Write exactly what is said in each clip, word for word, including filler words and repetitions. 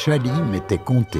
Chaly m'était compté.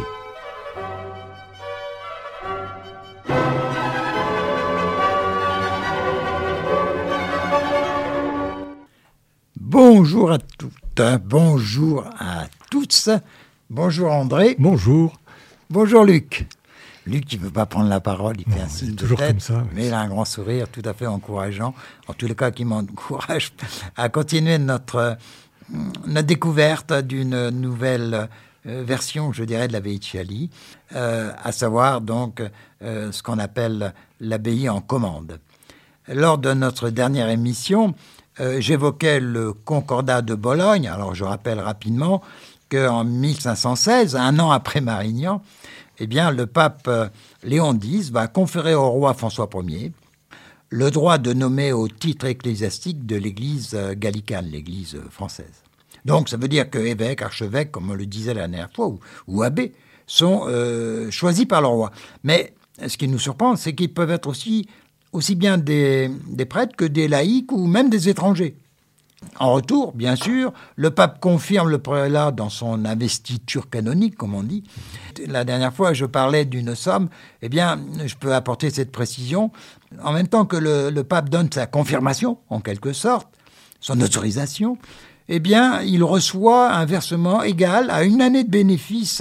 Bonjour à toutes, bonjour à tous, bonjour André. Bonjour. Bonjour Luc. Luc, il ne veut pas prendre la parole, il fait non, un signe de toujours tête, comme ça, oui. Mais il a un grand sourire tout à fait encourageant, en tous les cas qui m'encourage à continuer notre, notre découverte d'une nouvelle euh, version, je dirais, de l'abbaye de Chaly, euh, à savoir donc euh, ce qu'on appelle l'abbaye en commende. Lors de notre dernière émission, euh, j'évoquais le Concordat de Bologne. Alors je rappelle rapidement qu'en mille cinq cent seize, un an après Marignan, eh bien, le pape Léon X va conférer au roi François Ier le droit de nommer au titre ecclésiastique de l'église gallicane, l'église française. Donc, ça veut dire que évêques, archevêques, comme on le disait la dernière fois, ou, ou abbés, sont euh, choisis par le roi. Mais ce qui nous surprend, c'est qu'ils peuvent être aussi, aussi bien des, des prêtres que des laïcs ou même des étrangers. En retour, bien sûr, le pape confirme le prélat dans son investiture canonique, comme on dit. La dernière fois, je parlais d'une somme. Eh bien, je peux apporter cette précision. En même temps que le, le pape donne sa confirmation, en quelque sorte, son autorisation, eh bien, il reçoit un versement égal à une année de bénéfice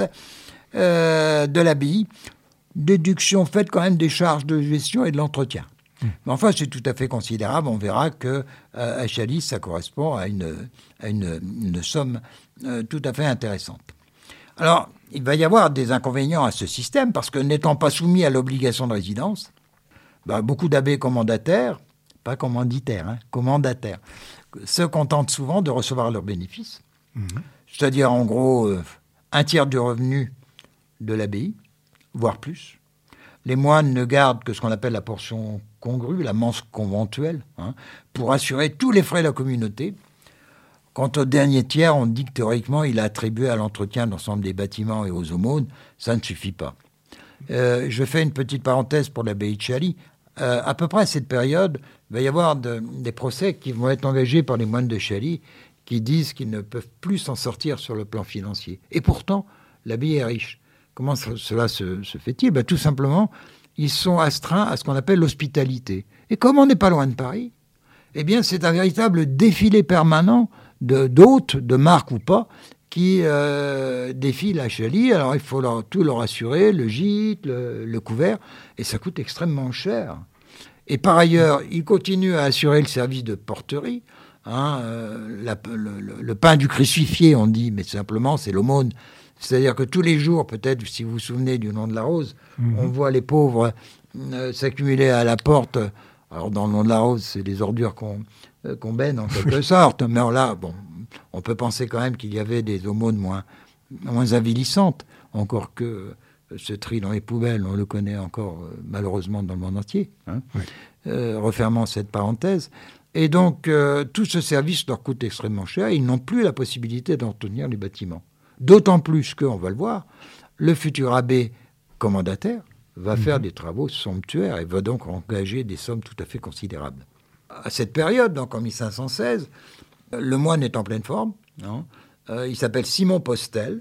euh, de l'abbaye, déduction faite quand même des charges de gestion et de l'entretien. Mais enfin, c'est tout à fait considérable. On verra que euh, à Chaly, ça correspond à une, à une, une somme euh, tout à fait intéressante. Alors, il va y avoir des inconvénients à ce système, parce que n'étant pas soumis à l'obligation de résidence, bah, beaucoup d'abbés commandataires, pas commanditaires, hein, commandataires, se contentent souvent de recevoir leurs bénéfices, mmh. c'est-à-dire en gros euh, un tiers du revenu de l'abbaye, voire plus. Les moines ne gardent que ce qu'on appelle la portion congrue, la mense conventuelle, hein, pour assurer tous les frais de la communauté. Quant au dernier tiers, on dit que théoriquement, il a attribué à l'entretien de l'ensemble des bâtiments et aux aumônes. Ça ne suffit pas. Euh, je fais une petite parenthèse pour l'abbaye de Chaly. Euh, à peu près à cette période, il va y avoir de, des procès qui vont être engagés par les moines de Chaly qui disent qu'ils ne peuvent plus s'en sortir sur le plan financier. Et pourtant, l'abbaye est riche. Comment cela se, se fait-il ? Ben, tout simplement, ils sont astreints à ce qu'on appelle l'hospitalité. Et comme on n'est pas loin de Paris, eh bien, c'est un véritable défilé permanent de, d'hôtes, de marque ou pas, qui euh, défilent à Chaly. Alors, il faut leur, tout leur assurer, le gîte, le, le couvert, et ça coûte extrêmement cher. Et par ailleurs, ils continuent à assurer le service de porterie. Hein, euh, la, le, le, le pain du crucifié, on dit, mais simplement, c'est l'aumône. C'est-à-dire que tous les jours, peut-être, si vous vous souvenez du nom de la rose, mmh. on voit les pauvres euh, s'accumuler à la porte. Alors, dans le nom de la rose, c'est des ordures qu'on, euh, qu'on baigne, en quelque sorte. Mais alors là, bon, on peut penser quand même qu'il y avait des aumônes moins, moins avilissantes. Encore que euh, ce tri dans les poubelles, on le connaît encore, euh, malheureusement, dans le monde entier. Hein. Oui. Euh, refermant cette parenthèse. Et donc, euh, tout ce service leur coûte extrêmement cher. Et ils n'ont plus la possibilité d'entretenir les bâtiments. D'autant plus que, on va le voir, le futur abbé commandataire va mmh. faire des travaux somptuaires et va donc engager des sommes tout à fait considérables. À cette période, donc en mille cinq cent seize, le moine est en pleine forme. Non euh, il s'appelle Simon Postel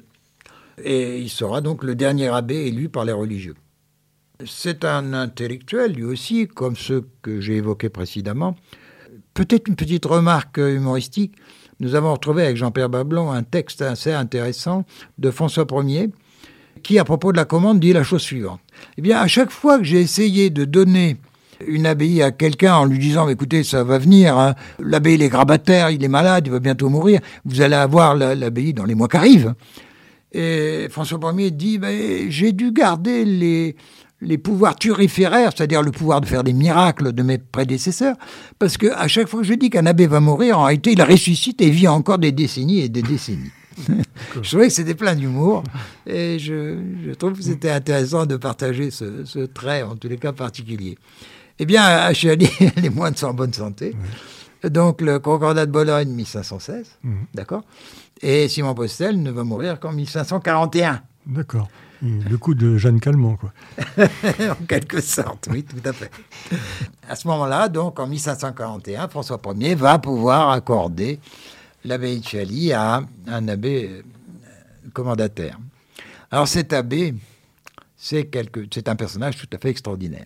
et il sera donc le dernier abbé élu par les religieux. C'est un intellectuel, lui aussi, comme ceux que j'ai évoqués précédemment. Peut-être une petite remarque humoristique. Nous avons retrouvé avec Jean-Pierre Bablon un texte assez intéressant de François Ier qui, à propos de la commande, dit la chose suivante. Eh bien, à chaque fois que j'ai essayé de donner une abbaye à quelqu'un en lui disant « Écoutez, ça va venir, hein. L'abbé il est grabataire, il est malade, il va bientôt mourir, vous allez avoir la, l'abbaye dans les mois qui arrivent. » Et François Ier dit ben, « J'ai dû garder les... » les pouvoirs turiféraires, c'est-à-dire le pouvoir de faire des miracles de mes prédécesseurs, parce qu'à chaque fois que je dis qu'un abbé va mourir, en réalité, il ressuscite et vit encore des décennies et des décennies. Je trouvais que c'était plein d'humour, et je, je trouve que c'était intéressant de partager ce, ce trait, en tous les cas particulier. Eh bien, à Chaly, les moines sont en bonne santé. Oui. Donc, le Concordat de Bologne, mille cinq cent seize, mmh. d'accord. Et Simon Postel ne va mourir qu'en mille cinq cent quarante et un. D'accord. Le coup de Jeanne Calment, quoi. En quelque sorte, oui, tout à fait. À ce moment-là, donc, en mille cinq cent quarante et un, François Ier va pouvoir accorder l'abbaye de Chaly à un abbé commandataire. Alors cet abbé, c'est, quelque, c'est un personnage tout à fait extraordinaire.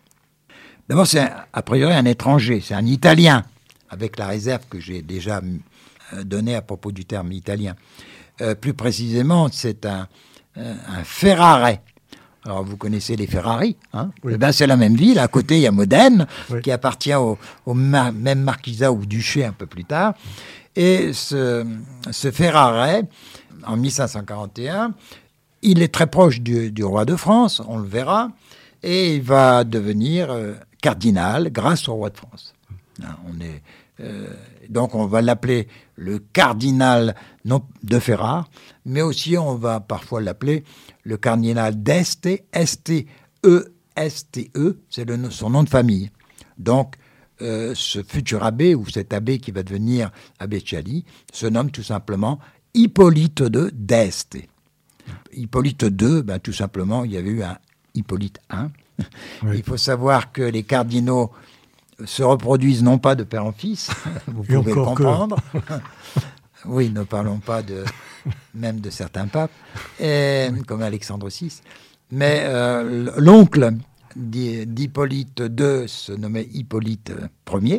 D'abord, c'est un, a priori un étranger, c'est un Italien, avec la réserve que j'ai déjà donnée à propos du terme italien. Euh, plus précisément, c'est un, un Ferrare. Alors, vous connaissez les Ferrari, hein? Oui. Eh bien, c'est la même ville. À côté, il y a Modène, oui. qui appartient au, au ma- même marquisat ou duché un peu plus tard. Et ce, ce Ferrare, en mille cinq cent quarante et un, il est très proche du, du roi de France, on le verra, et il va devenir euh, cardinal grâce au roi de France. Hein, on est, euh, donc, on va l'appeler le cardinal non, de Ferrare, mais aussi on va parfois l'appeler le cardinal d'Este, S T E S T E, c'est le, son nom de famille. Donc, euh, ce futur abbé, ou cet abbé qui va devenir abbé de Chali, se nomme tout simplement Hippolyte de d'Este. Hippolyte deux, ben, tout simplement, il y avait eu un Hippolyte un. Oui. Il faut savoir que les cardinaux se reproduisent non pas de père en fils, vous pouvez le comprendre. Que... oui, ne parlons pas de, même de certains papes, et, comme Alexandre six. Mais euh, l'oncle d'Hippolyte deux se nommait Hippolyte Ier,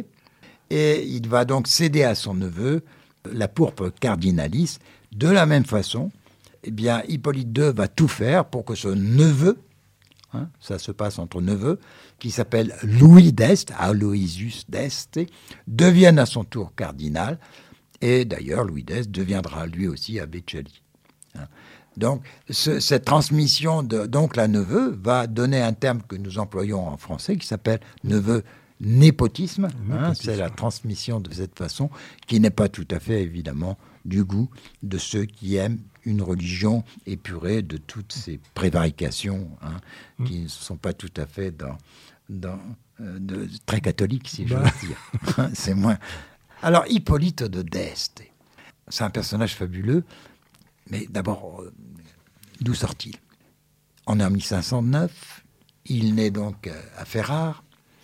et il va donc céder à son neveu la pourpre cardinalice. De la même façon, eh bien, Hippolyte deux va tout faire pour que ce neveu, hein, ça se passe entre neveux, qui s'appelle Louis d'Este, Aloysius d'Este, devienne à son tour cardinal. Et d'ailleurs, Louis d'Este deviendra lui aussi abbé de Chali. Hein. Donc, ce, cette transmission d'oncle à neveu va donner un terme que nous employons en français qui s'appelle neveu népotisme. Hein, c'est la transmission de cette façon qui n'est pas tout à fait, évidemment, du goût de ceux qui aiment une religion épurée de toutes ces prévarications hein, mmh. qui ne sont pas tout à fait dans, dans, euh, de, très catholiques, si bah. je veux dire. C'est moins... Alors, Hippolyte de d'Este, c'est un personnage fabuleux, mais d'abord, euh, d'où sort-il? On est en mille cinq cent neuf, il naît donc à Ferrare,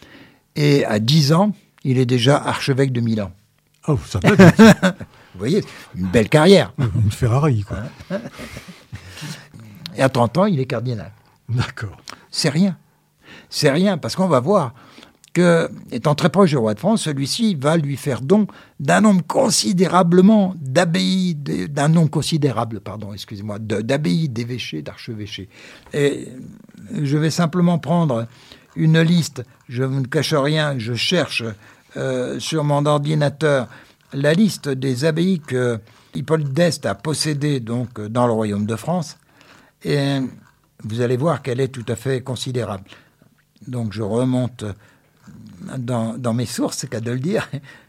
et à dix ans, il est déjà archevêque de Milan. Oh, ça peut être. Vous voyez, une belle carrière. Une Ferrari, quoi. Et à trente ans, il est cardinal. D'accord. C'est rien. C'est rien, parce qu'on va voir que, étant très proche du roi de France, celui-ci va lui faire don d'un nombre considérablement d'abbayes, d'un nombre considérable, pardon, excusez-moi, d'abbayes, d'évêchés, d'archevêchés. Et je vais simplement prendre une liste, je ne cache rien, je cherche euh, sur mon ordinateur la liste des abbayes que Hippolyte d'Este a possédées donc, dans le royaume de France, et vous allez voir qu'elle est tout à fait considérable. Donc je remonte dans, dans mes sources, c'est qu'à de le dire.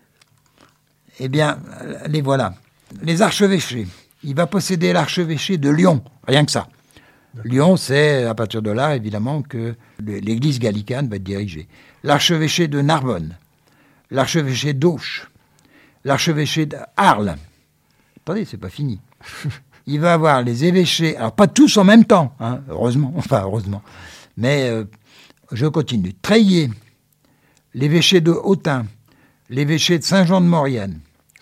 Eh bien, les voilà. Les archevêchés. Il va posséder l'archevêché de Lyon, rien que ça. Lyon, c'est à partir de là, évidemment, que l'église gallicane va être dirigée. L'archevêché de Narbonne, l'archevêché d'Auch, l'archevêché d'Arles. Attendez, c'est pas fini. Il va avoir les évêchés, alors pas tous en même temps, hein, heureusement, enfin heureusement, mais euh, je continue. Treillier, l'évêché de Autun, l'évêché de Saint-Jean-de-Maurienne.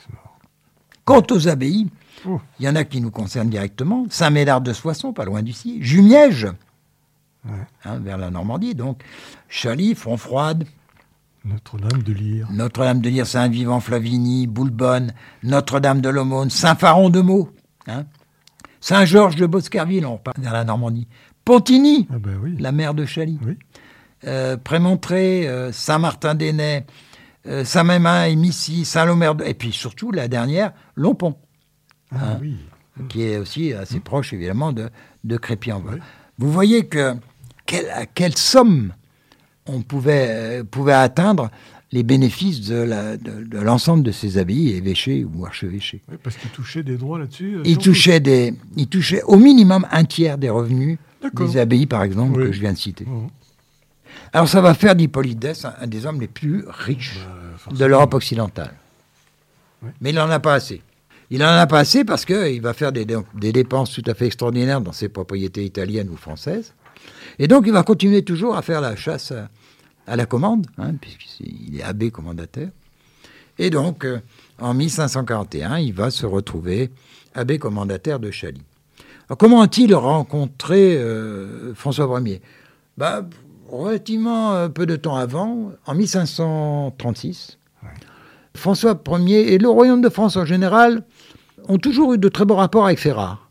Quant aux abbayes, il oh. y en a qui nous concernent directement. Saint-Médard de Soissons, pas loin d'ici. Jumièges, ouais. hein, vers la Normandie, donc. Chali, Fontfroide. Notre-Dame de Lyre. Notre-Dame de Lyre, Saint-Vivant-Flavigny, Boulbonne, Notre-Dame de l'Aumône, Saint-Faron de Meaux, hein. Saint-Georges de Bosquerville, on repart vers la Normandie. Pontigny, ah ben oui. la mère de Chali. Oui. Euh, Prémontré, euh, Saint-Martin-d'Énay, euh, Saint-Mémin et Missy, Saint-Lomère, de... et puis surtout la dernière, Lompont. Ah, hein, oui. Qui est aussi assez mmh. proche, évidemment, de, de Crépy-en-Bas. Oui. Vous voyez que quelle, à quelle somme on pouvait, euh, pouvait atteindre les bénéfices de, la, de, de l'ensemble de ces abbayes, évêchés ou archevêchés. Oui, parce qu'ils touchaient des droits là-dessus. Ils touchaient, des, ils touchaient au minimum un tiers des revenus D'accord. des abbayes, par exemple, oui. que je viens de citer. Mmh. Alors ça va faire d'Hippolyte d'Este un, un des hommes les plus riches bah, de l'Europe occidentale. Oui. Mais il n'en a pas assez. Il n'en a pas assez parce qu'il va faire des, des dépenses tout à fait extraordinaires dans ses propriétés italiennes ou françaises. Et donc, il va continuer toujours à faire la chasse à, à la commande, hein, puisqu'il est abbé commendataire. Et donc, euh, en mille cinq cent quarante et un, il va se retrouver abbé commendataire de Chali. Alors, comment a-t-il rencontré euh, François Ier? bah, Relativement euh, peu de temps avant, en mille cinq cent trente-six, ouais. François Ier et le royaume de France en général ont toujours eu de très bons rapports avec Ferrare.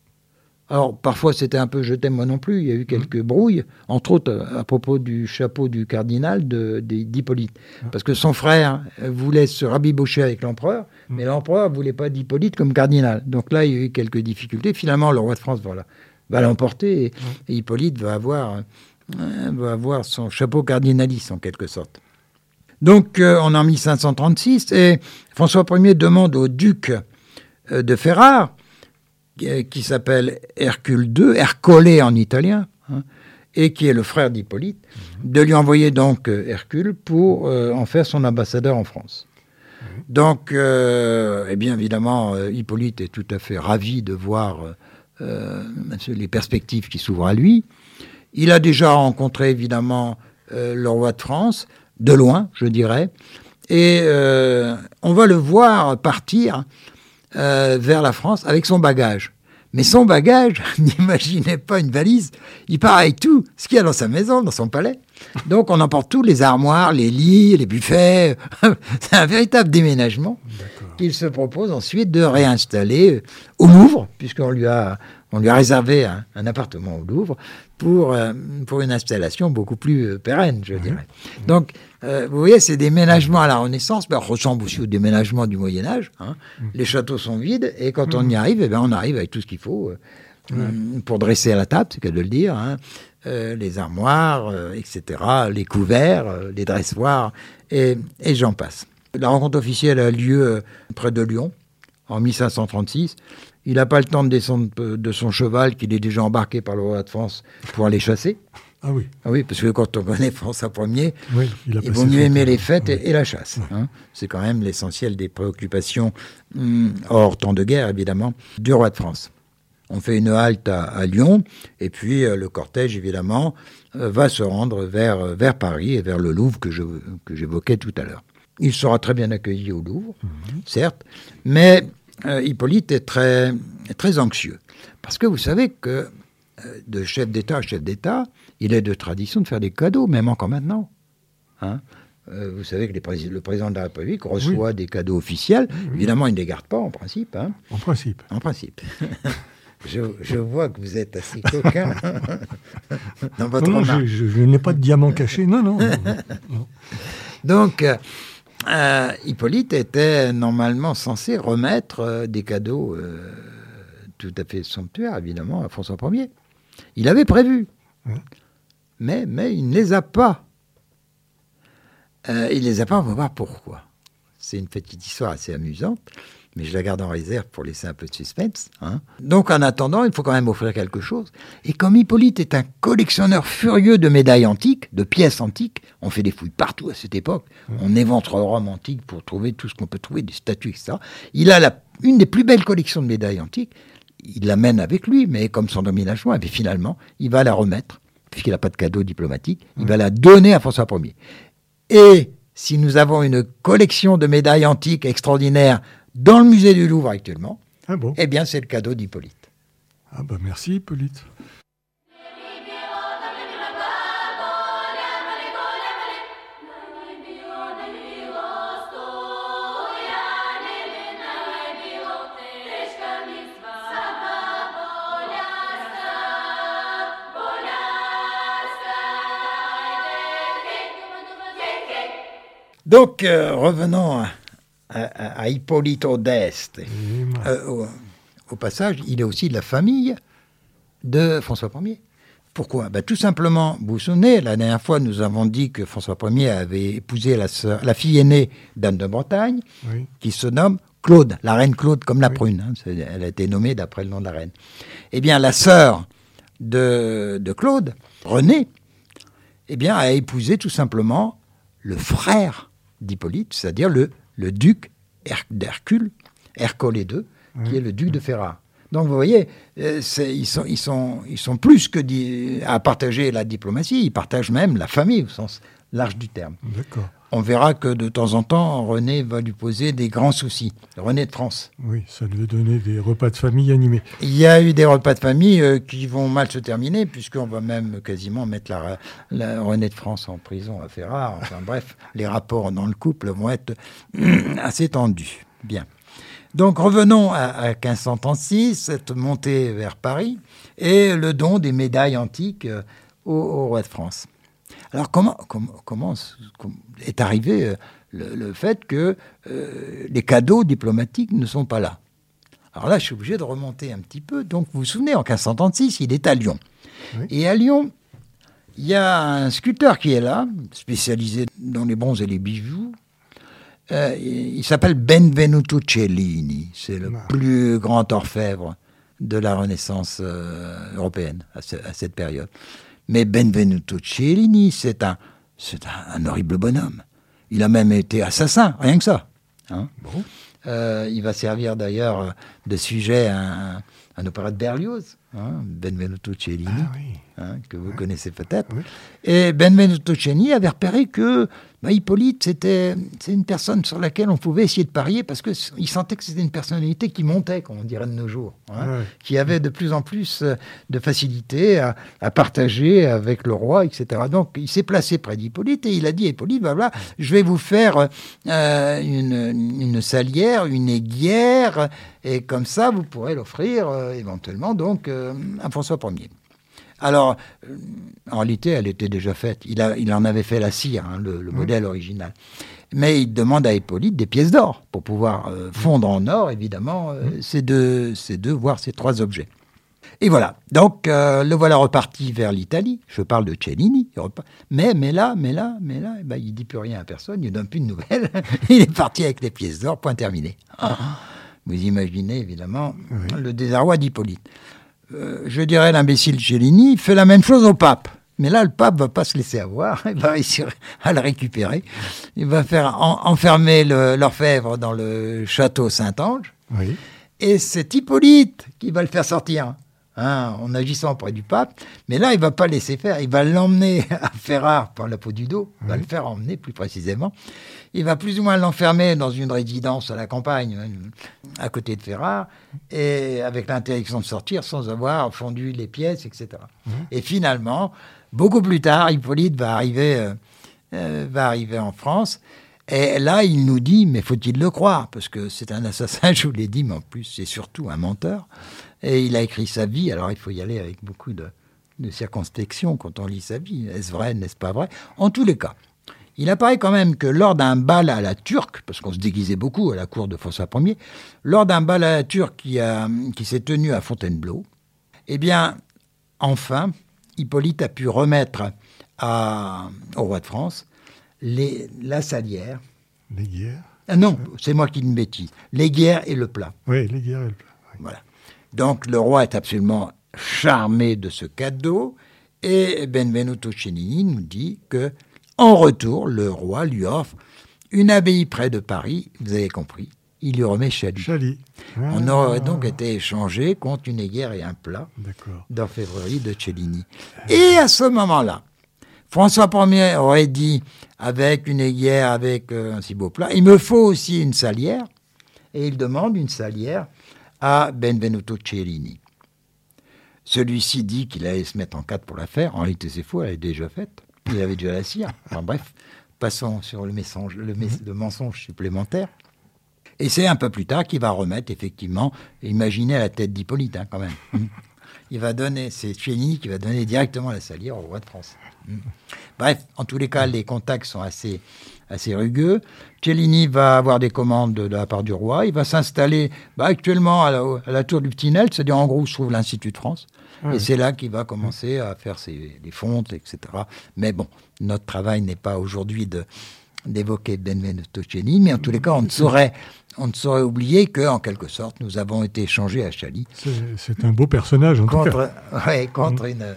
Alors, parfois, c'était un peu « je t'aime, moi non plus ». Il y a eu quelques mmh. brouilles, entre autres à propos du chapeau du cardinal de, de, d'Hippolyte. Mmh. Parce que son frère voulait se rabibocher avec l'empereur, mmh. mais l'empereur ne voulait pas d'Hippolyte comme cardinal. Donc là, il y a eu quelques difficultés. Finalement, le roi de France voilà, va l'emporter et, mmh. et Hippolyte va avoir, euh, va avoir son chapeau cardinalice, en quelque sorte. Donc, euh, on est en mille cinq cent trente-six et François Ier demande au duc euh, de Ferrare, qui s'appelle Hercule deux, Ercole en italien, hein, et qui est le frère d'Hippolyte, mmh. de lui envoyer donc Hercule pour euh, en faire son ambassadeur en France. Mmh. Donc, euh, eh bien évidemment, Hippolyte est tout à fait ravi de voir euh, les perspectives qui s'ouvrent à lui. Il a déjà rencontré évidemment euh, le roi de France, de loin, je dirais, et euh, on va le voir partir Euh, vers la France avec son bagage. Mais son bagage, n'imaginez pas une valise, il part avec tout ce qu'il y a dans sa maison, dans son palais. Donc on emporte tous les armoires, les lits, les buffets. C'est un véritable déménagement D'accord. qu'il se propose ensuite de réinstaller au Louvre, puisqu'on lui a, on lui a réservé un, un appartement au Louvre pour, euh, pour une installation beaucoup plus euh, pérenne, je dirais. Mmh. Donc, Euh, vous voyez, c'est des déménagements à la Renaissance, mais on ressemble aussi aux déménagements du Moyen-Âge. Hein. Mmh. Les châteaux sont vides, et quand mmh. on y arrive, eh bien, on arrive avec tout ce qu'il faut euh, mmh. pour dresser à la table, c'est qu'à de le dire, hein. euh, les armoires, euh, et cetera, les couverts, euh, les dressoirs, et, et j'en passe. La rencontre officielle a lieu euh, près de Lyon, en mille cinq cent trente-six. Il n'a pas le temps de descendre de son cheval, qu'il est déjà embarqué par le roi de France pour aller chasser. Ah oui. Ah oui, parce que quand on connaît François Ier, oui, il, il vaut mieux aimer les fêtes oui. et, et la chasse. Oui. Hein. C'est quand même l'essentiel des préoccupations, hum, hors temps de guerre évidemment, du roi de France. On fait une halte à, à Lyon, et puis euh, le cortège évidemment euh, va se rendre vers, vers Paris et vers le Louvre que, je, que j'évoquais tout à l'heure. Il sera très bien accueilli au Louvre, mmh. certes, mais euh, Hippolyte est très, très anxieux. Parce que vous savez que euh, de chef d'État à chef d'État, il est de tradition de faire des cadeaux, même encore maintenant. Hein euh, vous savez que les prés- le président de la République reçoit oui. des cadeaux officiels. Oui. Évidemment, il ne les garde pas en principe. Hein. En principe. En principe. je, je vois que vous êtes assez coquin dans votre non, non, je, je, je n'ai pas de diamant caché. Non, non. non, non. Donc, euh, Hippolyte était normalement censé remettre euh, des cadeaux euh, tout à fait somptuaires, évidemment, à François Ier. Il avait prévu. Oui. Mais, mais il ne les a pas. Euh, il ne les a pas, on va voir pourquoi. C'est une petite histoire assez amusante, mais je la garde en réserve pour laisser un peu de suspense. Hein. Donc en attendant, il faut quand même offrir quelque chose. Et comme Hippolyte est un collectionneur furieux de médailles antiques, de pièces antiques, on fait des fouilles partout à cette époque, mmh. on éventre Rome antique pour trouver tout ce qu'on peut trouver, des statues, et cetera. Il a la, une des plus belles collections de médailles antiques, il l'amène avec lui, mais comme son déménagement, et puis finalement, il va la remettre, puisqu'il n'a pas de cadeau diplomatique, il mmh. va la donner à François Ier. Et si nous avons une collection de médailles antiques extraordinaires dans le musée du Louvre actuellement, ah bon. eh bien c'est le cadeau d'Hippolyte. Ah ben merci Hippolyte. Donc, euh, revenons à, à, à Hippolyte d'Este. Euh, au, au passage, il est aussi de la famille de François Ier. Pourquoi ? Ben, tout simplement, vous vous souvenez, la dernière fois, nous avons dit que François Ier avait épousé la, sœur, la fille aînée d'Anne de Bretagne, oui. qui se nomme Claude, la reine Claude, comme la oui. prune. Hein, elle a été nommée d'après le nom de la reine. Eh bien, la sœur de, de Claude, Renée, eh bien, a épousé tout simplement le frère d'Hippolyte, c'est-à-dire le, le duc d'Hercule, Ercole deux, oui. qui est le duc de Ferrare. Donc vous voyez, c'est, ils, sont, ils, sont, ils sont plus que di- à partager la diplomatie, ils partagent même la famille au sens large du terme. D'accord. On verra que de temps en temps, René va lui poser des grands soucis. René de France. Oui, ça lui a donné des repas de famille animés. Il y a eu des repas de famille euh, qui vont mal se terminer, puisqu'on va même quasiment mettre la, la René de France en prison à Ferrare. Enfin bref, les rapports dans le couple vont être assez tendus. Bien. Donc revenons à, à quinze cent trente-six, cette montée vers Paris, et le don des médailles antiques euh, au, au roi de France. Alors comment, comment, comment est arrivé euh, le, le fait que euh, les cadeaux diplomatiques ne sont pas là? Alors là, je suis obligé de remonter un petit peu. Donc vous vous souvenez, en quinze cent trente-six, il est à Lyon. Oui. Et à Lyon, il y a un sculpteur qui est là, spécialisé dans les bronzes et les bijoux. Euh, il s'appelle Benvenuto Cellini. C'est le ah. plus grand orfèvre de la Renaissance euh, européenne à, ce, à cette période. Mais Benvenuto Cellini, c'est un, c'est un, un horrible bonhomme. Il a même été assassin, rien que ça. Hein. Bon. Euh, il va servir d'ailleurs de sujet à un, un opéra de Berlioz, hein, Benvenuto Cellini, ah, oui. hein, que vous ouais. connaissez peut-être. Oui. Et Benvenuto Cellini avait repéré que bah, Hippolyte, c'était, c'est une personne sur laquelle on pouvait essayer de parier parce qu'il sentait que c'était une personnalité qui montait, comme on dirait de nos jours, hein, ouais. qui avait de plus en plus de facilité à, à partager avec le roi, et cetera. Donc il s'est placé près d'Hippolyte et il a dit à Hippolyte, bah, voilà, je vais vous faire euh, une, une salière, une aiguière, et comme ça vous pourrez l'offrir euh, éventuellement donc euh, à François Ier. Alors, euh, en réalité, elle était déjà faite. Il, a, il en avait fait la cire, hein, le, le mmh. modèle original. Mais il demande à Hippolyte des pièces d'or pour pouvoir euh, fondre en or, évidemment, euh, mmh. ces, deux, ces deux, voire ces trois objets. Et voilà. Donc, euh, le voilà reparti vers l'Italie. Je parle de Cellini. Mais, mais là, mais là, mais là, eh ben, il ne dit plus rien à personne. Il ne donne plus de nouvelles. Il est parti avec les pièces d'or, point terminé. Ah. Vous imaginez, évidemment, oui. le désarroi d'Hippolyte. Euh, je dirais l'imbécile Cellini fait la même chose au pape. Mais là, le pape ne va pas se laisser avoir. Il va réussir à le récupérer. Il va faire en, enfermer le, l'orfèvre dans le château Saint-Ange. Oui. Et c'est Hippolyte qui va le faire sortir, hein, en agissant auprès du pape. Mais là, il ne va pas laisser faire. Il va l'emmener à Ferrare par la peau du dos. Il oui. va le faire emmener plus précisément. Il va plus ou moins l'enfermer dans une résidence à la campagne, à côté de Ferrare, et avec l'interdiction de sortir sans avoir fondu les pièces, et cetera. Mmh. Et finalement, beaucoup plus tard, Hippolyte va arriver, euh, euh, va arriver en France. Et là, il nous dit, mais faut-il le croire? Parce que c'est un assassin, je vous l'ai dit, mais en plus, c'est surtout un menteur. Et il a écrit sa vie, alors il faut y aller avec beaucoup de, de circonspection quand on lit sa vie. Est-ce vrai, n'est-ce pas vrai? En tous les cas, il apparaît quand même que lors d'un bal à la turque, parce qu'on se déguisait beaucoup à la cour de François Ier, lors d'un bal à la turque qui, a, qui s'est tenu à Fontainebleau, eh bien, enfin, Hippolyte a pu remettre à, au roi de France les, la salière. L'aiguière Ah non, c'est moi qui dis une bêtise. L'aiguière et le plat. Oui, l'aiguière et le plat. Oui. Voilà. Donc, le roi est absolument charmé de ce cadeau, et Benvenuto Cellini nous dit que en retour, le roi lui offre une abbaye près de Paris, vous avez compris, il lui remet Chaly. Chaly. Ah. On aurait donc été échangé contre une aiguière et un plat d'orfèvrerie de Cellini. Et à ce moment-là, François Ier aurait dit, avec une aiguière, avec euh, un si beau plat, il me faut aussi une salière, et il demande une salière à Benvenuto Cellini. Celui-ci dit qu'il allait se mettre en quatre pour la faire, en réalité c'est faux, elle est déjà faite. Il avait déjà la cire. Enfin bref, passons sur le, message, le, mes, le mensonge supplémentaire. Et c'est un peu plus tard qu'il va remettre, effectivement, imaginez la tête d'Hippolyte, hein, quand même. Il va donner, c'est Cellini qui va donner directement la salière au roi de France. Bref, en tous les cas, les contacts sont assez, assez rugueux. Cellini va avoir des commandes de la part du roi. Il va s'installer bah, actuellement à la, à la tour du Petit Nesle, c'est-à-dire en gros où se trouve l'Institut de France. Ah, et oui. c'est là qu'il va commencer à faire ses, les fontes, et cetera. Mais bon, notre travail n'est pas aujourd'hui de, d'évoquer Benvenuto Cellini, mais en tous les cas, on ne saurait, on ne saurait oublier qu'en quelque sorte, nous avons été échangés à Chaly. C'est, c'est un beau personnage, en contre, tout cas. Ouais, contre, mmh. une,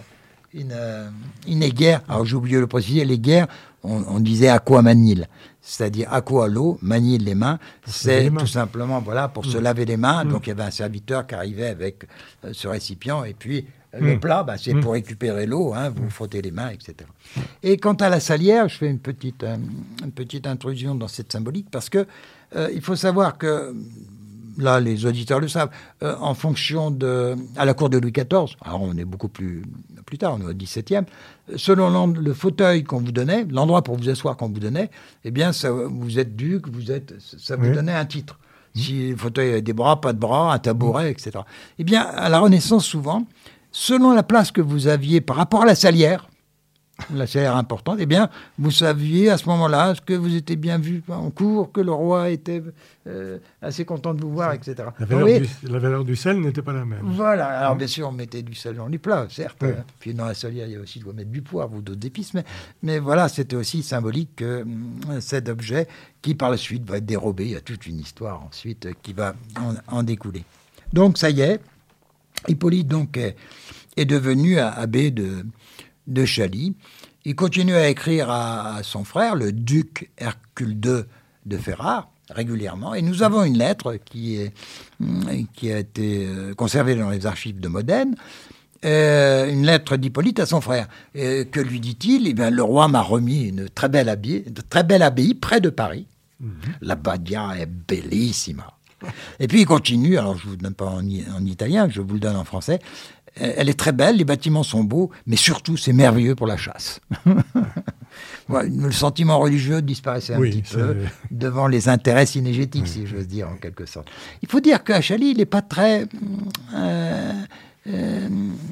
une, euh, une guerre. Alors j'ai oublié de le préciser, les guerres, on, on disait aqua manil, c'est-à-dire aqua l'eau, manil les mains, pour c'est tout simplement voilà, pour mmh. se laver les mains. Mmh. Donc il y avait un serviteur qui arrivait avec euh, ce récipient et puis euh, mmh. le plat, bah, c'est mmh. pour récupérer l'eau, hein, vous mmh. frottez les mains, et cetera. Et quant à la salière, je fais une petite, euh, une petite intrusion dans cette symbolique parce que euh, il faut savoir que là, les auditeurs le savent, euh, en fonction de... À la cour de Louis quatorze, alors on est beaucoup plus, plus tard, on est au dix-septième, selon le fauteuil qu'on vous donnait, l'endroit pour vous asseoir qu'on vous donnait, eh bien, ça, vous êtes duc, vous êtes, ça vous oui. donnait un titre. Mmh. Si le fauteuil avait des bras, pas de bras, un tabouret, mmh. et cetera. Eh bien, à la Renaissance, souvent, selon la place que vous aviez par rapport à la salière, la salière importante, eh bien, vous saviez à ce moment-là que vous étiez bien vu en cour, que le roi était euh, assez content de vous voir, et cetera. La valeur, oui. du, la valeur du sel n'était pas la même. Voilà. Alors, bien sûr, on mettait du sel dans les plats, certes. Oui. Puis dans la salière, il y a aussi, on mettre du poivre ou d'autres épices. Mais, mais voilà, c'était aussi symbolique que euh, cet objet qui, par la suite, va être dérobé. Il y a toute une histoire ensuite qui va en, en découler. Donc, ça y est, Hippolyte donc, est, est devenu abbé de... de Chaly. Il continue à écrire à, à son frère, le duc Hercule deux de Ferrare, régulièrement. Et nous avons une lettre qui, est, qui a été conservée dans les archives de Modène, euh, une lettre d'Hippolyte à son frère. Euh, que lui dit-il ? Eh bien, le roi m'a remis une très belle abbaye, une très belle abbaye près de Paris. Mm-hmm. La Badia est bellissima. Et puis il continue, alors je ne vous le donne pas en, en italien, je vous le donne en français. Elle est très belle, les bâtiments sont beaux, mais surtout, c'est merveilleux pour la chasse. Ouais, le sentiment religieux disparaissait un oui, petit peu devant les intérêts synergétiques, oui. si j'ose dire, en quelque sorte. Il faut dire qu'à Chaly, il n'est pas très... Euh, euh,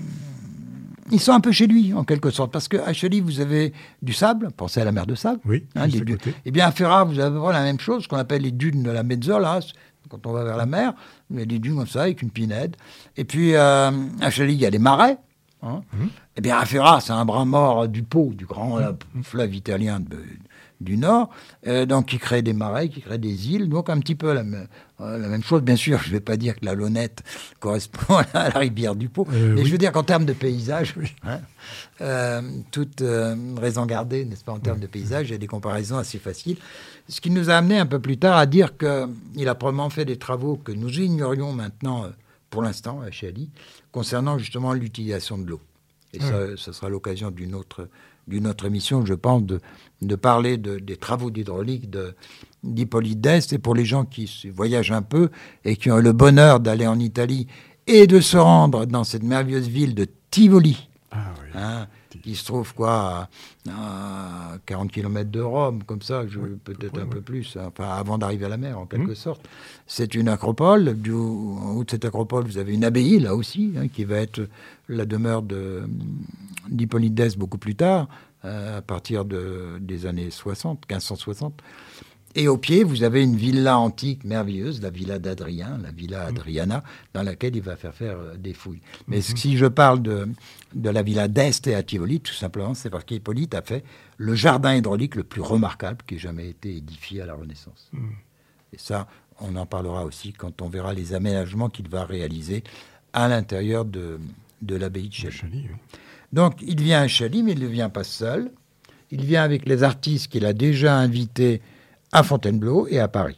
ils sont un peu chez lui, en quelque sorte, parce qu'à Chaly, vous avez du sable, pensez à la mer de Sable. Oui, hein, les dunes. Et bien, à Ferrare, vous avez la même chose, ce qu'on appelle les dunes de la Mezzola, quand on va vers la mer, il y a des dunes comme ça, avec une pinède. Et puis, euh, à Chaly, il y a les marais. Hein. Mmh. Et bien, à Ferrare, c'est un bras mort du Pô, du grand mmh. fleuve italien de, du Nord, euh, donc qui crée des marais, qui crée des îles. Donc, un petit peu la, euh, la même chose. Bien sûr, je ne vais pas dire que la Lonnette correspond à la rivière du Pô, euh, mais oui. je veux dire qu'en termes de paysage, oui. hein, euh, toute euh, raison gardée, n'est-ce pas, en termes de paysage, il y a des comparaisons assez faciles. Ce qui nous a amené un peu plus tard à dire qu'il a probablement fait des travaux que nous ignorions maintenant, pour l'instant, à Chaly, concernant justement l'utilisation de l'eau. Et mmh. ça, ça sera l'occasion d'une autre, d'une autre émission, je pense, de, de parler de, des travaux d'hydraulique de, d'Hippolyte d'Este. Et pour les gens qui voyagent un peu et qui ont le bonheur d'aller en Italie et de se rendre dans cette merveilleuse ville de Tivoli, ah, oui. hein, qui se trouve quoi à, à quarante kilomètres de Rome, comme ça, je, oui, peut-être un oui. peu plus, enfin avant d'arriver à la mer en quelque mmh. sorte. C'est une acropole. Du, en haut de cette acropole, vous avez une abbaye là aussi, hein, qui va être la demeure de, d'Hippolyte d'Este beaucoup plus tard, euh, à partir de, des années soixante, quinze cent soixante. Et au pied, vous avez une villa antique merveilleuse, la villa d'Adrien, la villa Adriana, dans laquelle il va faire faire des fouilles. Mais mm-hmm. si je parle de, de la villa d'Este et à Tivoli, tout simplement, c'est parce qu'Hippolyte a fait le jardin hydraulique le plus remarquable qui ait jamais été édifié à la Renaissance. Mm. Et ça, on en parlera aussi quand on verra les aménagements qu'il va réaliser à l'intérieur de, de l'abbaye de Chaly. Chaly oui. Donc, il vient à Chaly, mais il ne vient pas seul. Il vient avec les artistes qu'il a déjà invités à Fontainebleau et à Paris.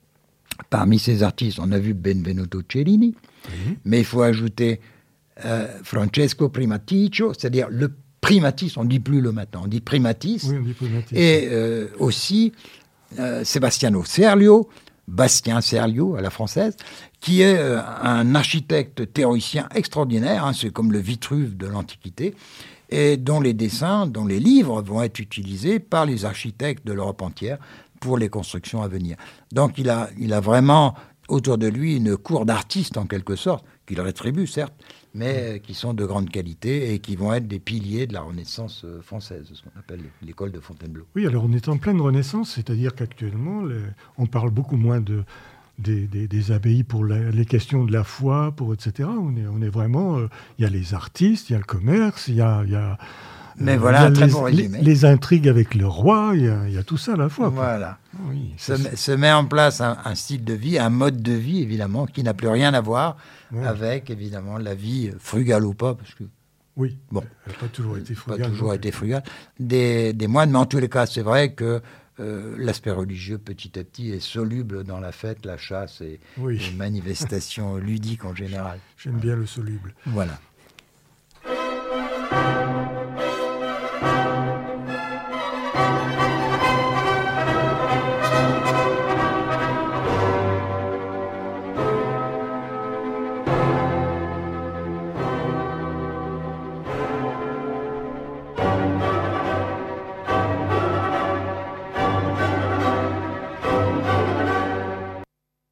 Parmi ces artistes, on a vu Benvenuto Cellini, mmh. mais il faut ajouter euh, Francesco Primaticcio, c'est-à-dire le primatis, on ne dit plus le maintenant, on dit primatis, oui, on dit primatis. Et euh, aussi euh, Sebastiano Serlio, Bastien Serlio à la française, qui est euh, un architecte théoricien extraordinaire, hein, c'est comme le Vitruve de l'Antiquité, et dont les dessins, dont les livres vont être utilisés par les architectes de l'Europe entière pour les constructions à venir. Donc il a, il a vraiment autour de lui une cour d'artistes en quelque sorte, qu'il rétribue certes, mais qui sont de grande qualité et qui vont être des piliers de la Renaissance française, ce qu'on appelle l'école de Fontainebleau. Oui, alors on est en pleine Renaissance, c'est-à-dire qu'actuellement, les, on parle beaucoup moins de, des, des, des abbayes pour la, les questions de la foi, pour, et cetera. On est, on est vraiment... Il euh, y a les artistes, il y a le commerce, il y a... Y a Mais euh, voilà, un très les, bon résumé. Les, les intrigues avec le roi, il y, y a tout ça à la fois. Voilà. Oui, se, se met en place un, un style de vie, un mode de vie, évidemment, qui n'a plus rien à voir ouais. avec, évidemment, la vie frugale ou pas, parce que Oui, bon, elle n'a pas toujours été frugale. Pas toujours été frugale. Des, des moines, mais en tous les cas, c'est vrai que euh, l'aspect religieux, petit à petit, est soluble dans la fête, la chasse et oui. les manifestations ludiques en général. J'aime bien le soluble. Voilà.